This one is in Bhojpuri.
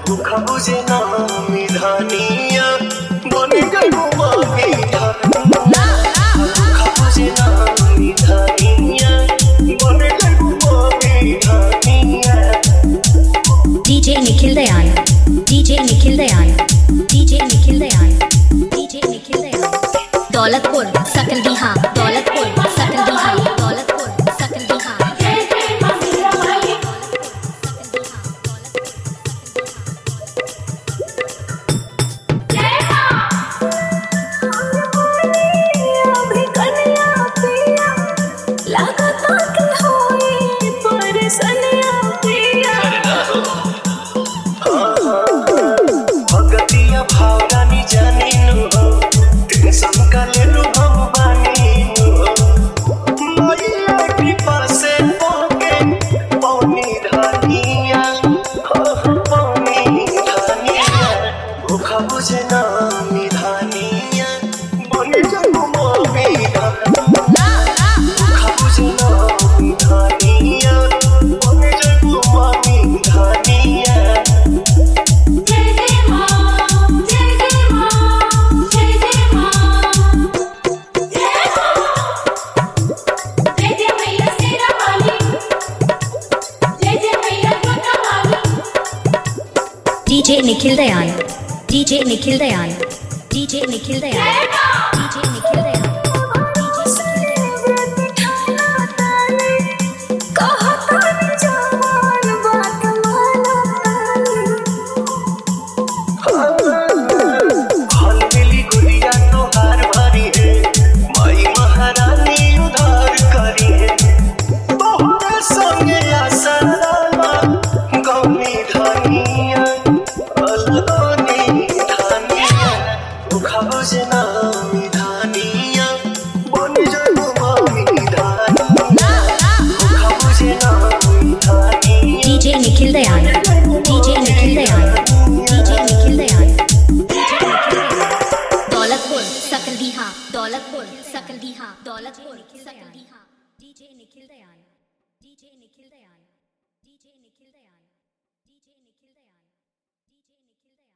भूखा बुझे नामी धानिया बन गई मामी धानिया भूखा बुझे नामी धानिया बन गई मामी धानिया। DJ Nikhil Dayan, DJ Nikhil Dayan, DJ Nikhil Dayan, DJ Nikhil Dayan. Daulatpur सकल बिहार, दौलतपुर सकल बिहार, दौलतपुर सकल Bihar. DJ Nikhil Dayan, DJ Nikhil Dayan, DJ Nikhil Dayan, DJ Nikhil Dayan. DJ Nikhil Dayan, DJ Nikhil Dayan, DJ Nikhil Dayan, Daulatpur सकल बिहार, दौलतपुर सकल बिहार, दौलतपुर सकल Bihar. DJ Nikhil Dayan, DJ Nikhil Dayan, DJ Nikhil Dayan, DJ Nikhil Dayan, DJ Nikhil Dayan।